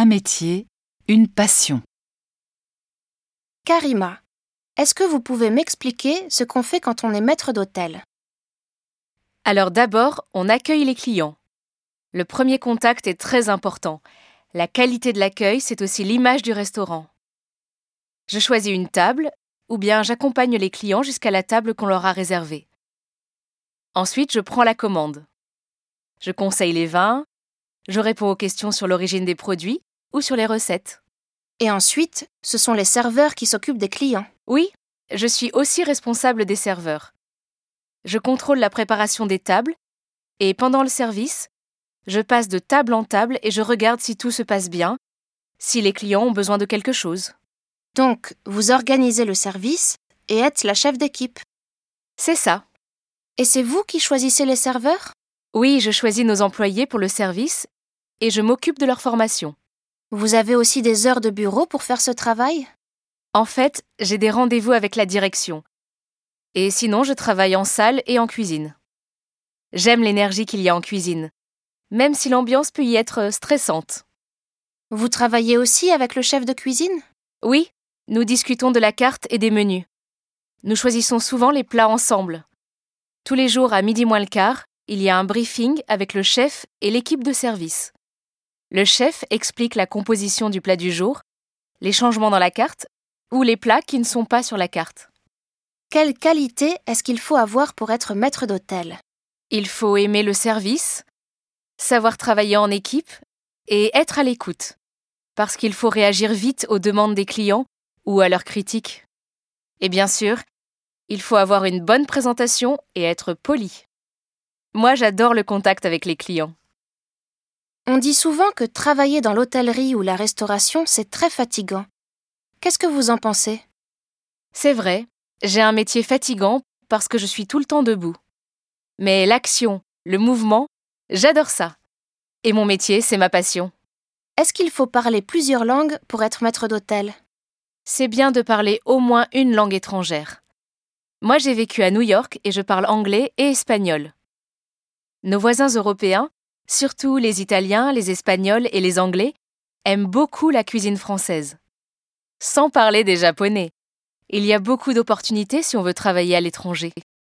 un métier, une passion. Karima, est-ce que vous pouvez m'expliquer ce qu'on fait quand on est maître d'hôtel? Alors d'abord, on accueille les clients. Le premier contact est très important. La qualité de l'accueil, c'est aussi l'image du restaurant. Je choisis une table, ou bien j'accompagne les clients jusqu'à la table qu'on leur a réservée. Ensuite, je prends la commande. Je conseille les vins, je réponds aux questions sur l'origine des produits ou sur les recettes. Et ensuite, ce sont les serveurs qui s'occupent des clients. Oui, je suis aussi responsable des serveurs. Je contrôle la préparation des tables et pendant le service, je passe de table en table et je regarde si tout se passe bien, si les clients ont besoin de quelque chose. Donc, vous organisez le service et êtes la chef d'équipe. C'est ça. Et c'est vous qui choisissez les serveurs? Oui, je choisis nos employés pour le service et je m'occupe de leur formation. Vous avez aussi des heures de bureau pour faire ce travail? En fait, j'ai des rendez-vous avec la direction. Et sinon, je travaille en salle et en cuisine. J'aime l'énergie qu'il y a en cuisine, même si l'ambiance peut y être stressante. Vous travaillez aussi avec le chef de cuisine? Oui, nous discutons de la carte et des menus. Nous choisissons souvent les plats ensemble. Tous les jours à 12:15, il y a un briefing avec le chef et l'équipe de service. Le chef explique la composition du plat du jour, les changements dans la carte ou les plats qui ne sont pas sur la carte. Quelle qualité est-ce qu'il faut avoir pour être maître d'hôtel? Il faut aimer le service, savoir travailler en équipe et être à l'écoute, parce qu'il faut réagir vite aux demandes des clients ou à leurs critiques. Et bien sûr, il faut avoir une bonne présentation et être poli. Moi, j'adore le contact avec les clients. On dit souvent que travailler dans l'hôtellerie ou la restauration, c'est très fatigant. Qu'est-ce que vous en pensez? C'est vrai, j'ai un métier fatigant parce que je suis tout le temps debout. Mais l'action, le mouvement, j'adore ça. Et mon métier, c'est ma passion. Est-ce qu'il faut parler plusieurs langues pour être maître d'hôtel? C'est bien de parler au moins une langue étrangère. Moi, j'ai vécu à New York et je parle anglais et espagnol. Nos voisins européens, surtout les Italiens, les Espagnols et les Anglais, aiment beaucoup la cuisine française. Sans parler des Japonais. Il y a beaucoup d'opportunités si on veut travailler à l'étranger.